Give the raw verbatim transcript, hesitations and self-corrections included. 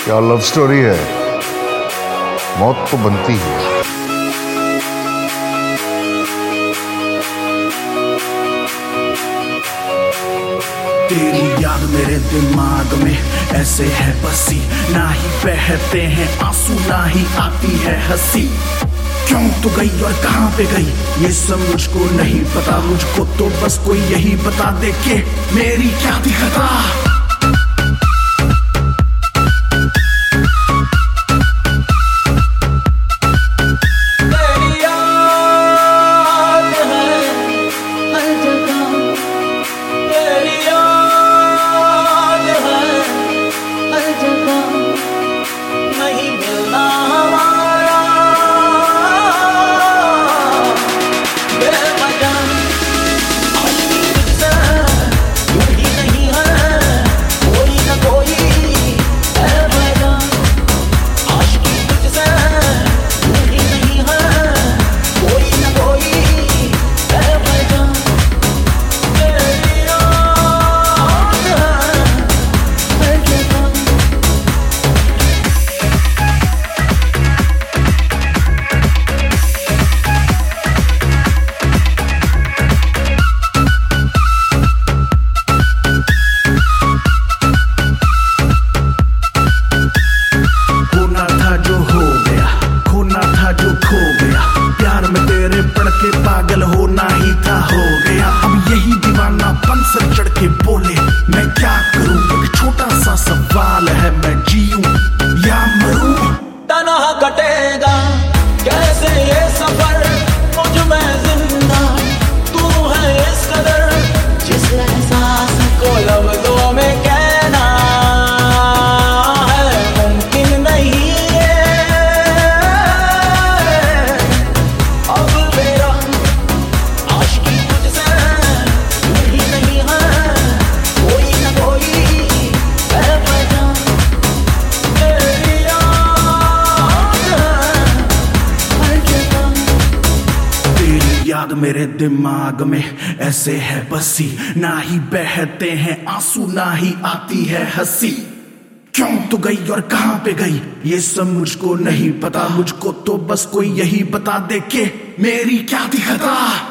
क्या love story है, मौत तो बनती है। तेरी याद मेरे दिमाग में ऐसे है बसी, ना ही बहते हैं आंसू ना ही आती है हंसी। क्यों तो गई और कहां पे गई ये सब मुझको नहीं पता, मुझको तो बस कोई यही बता दे कि मेरी क्या थी खता। पागल होना ही था हो गया, अब यही दीवानापन सर चढ़ के बोले मैं क्या करूं। एक छोटा सा सवाल है, मैं जीऊं या मरूं। तन्हा कटेगा कैसे ये सफर, मुझ में जिंदा तू है इस कदर, जिस एहसास को लफ्जों में कहना है मुमकिन नहीं है। अब मेरा आशिकी तुझसे नहीं नहीं है, कोई ना कोई है वजह तेरी याद हर जगह। तेरी याद मेरे दिमाग में ऐसे है बसी, ना ही बहते हैं आंसू ना ही आती है हंसी। क्यों तो गई और कहां पे गई ये सब मुझको नहीं पता, मुझको तो बस कोई यही बता दे कि मेरी क्या थी खता।